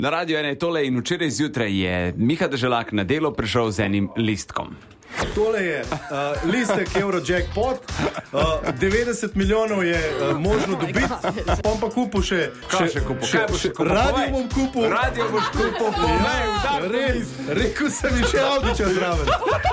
Na Radio 1 je tole in včeraj zjutraj je Miha Deželak na delo prišel z enim listkom. Tole je listek Eurojackpot, 90 milijonov je možno dobiti, pa kupil še radio bom kupil. Radio boš kupil, rekel sem mi še Audiča zraven.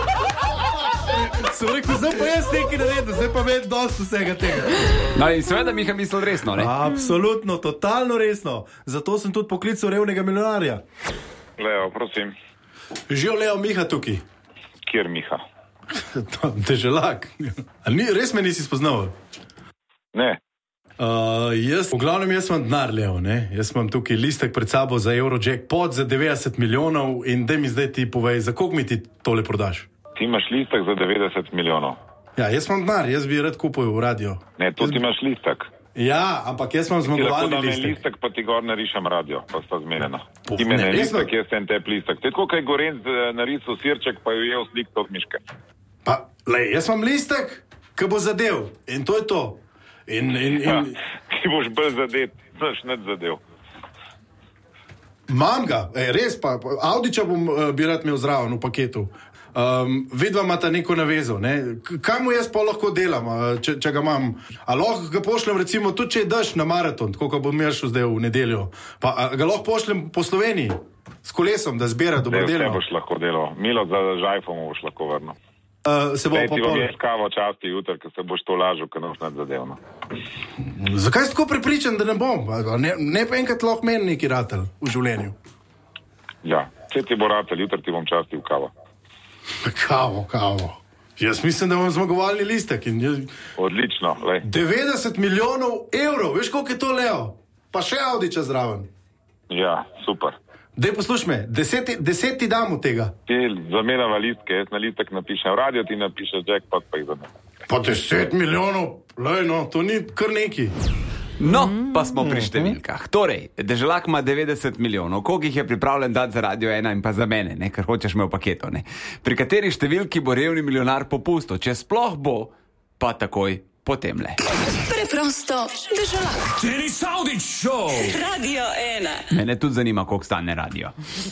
Sem rekel, zdaj pa jaz nekaj naredil, zdaj pa vem dosti vsega tega. No in seveda Miha mislil resno, ne? Absolutno, totalno resno. Zato sem tudi poklical revnega milijonarja. Leo, prosim. Živ Leo, Miha tukaj. Kjer Miha? Deželak. Res me nisi spoznal? Ne. V glavnem jaz imam denar, Leo, ne? Jaz imam tukaj listek pred sabo za Eurojackpot za 90 milijonov in daj mi zdaj ti povej, za koliko mi ti tole prodaš? Ti imaš listek za 90 milijonov. Ja, jaz imam denar, jaz bi rad kupil v radio. Ne, tu ti imaš listek. Ja, ampak jaz imam zmagovalni listek. Ti lahko da listek, pa ti gor narišem radio, pa sta zmenjena. Ti mene listek, jaz sem te listek. Tako kaj Gorenc narisal sirček, pa jo je slik od miške. Pa, lej, jaz imam listek, ki bo zadev. In to je to. Ja, ti boš bolj zadet, znaš net zadev. Mam ga, res pa, Audiča bi rad imel zraven v paketu. Vidva imata neko navezo, ne? Kaj mu jaz pa lahko delam, če ga imam? A lahko ga pošljem recimo tudi, če je daš na maraton, tako kot bom jaz šel zdaj v nedeljo. Pa ga lahko pošljem po Sloveniji s kolesom, da zbira dobrodelno. Vse boš lahko delal. Milo za žajfom boš lahko vrnil. Se bo pa ti bom jaz kavo časti jutr, ker se boš to lažil, ker ne boš nad zadevno. Zakaj si tako prepričan, da ne bom? Ne pa enkrat lahko meni neki ratelj v življenju. Ja, če ti bo ratelj, jutr ti bom častil kavo. Kavo. Jaz mislim, da imam zmagovalni listek. Odlično, lej. 90 milijonov evrov, veš koliko je to, Leo? Pa še Audiča zraven. Ja, super. Dej posluš me, 10 ti dam od tega. Ti zamenjava listke, jaz na listek napišem radio, ti napišeš jackpot, pa jih zamenjava. Pa 10 milijonov, lej no, to ni kar neki. No, pa smo pri številkah. Torej, Deželak ima 90 milijonov, koliko jih je pripravljen dati za Radio 1 in pa za mene, ne, ker hočeš me v paketu, ne. Pri kateri številki bo revni milijonar popustil, če sploh bo, pa takoj potemle. Preprosto Deželak. Denis Audić Show. Radio 1. Mene tudi zanima, koliko stane radio.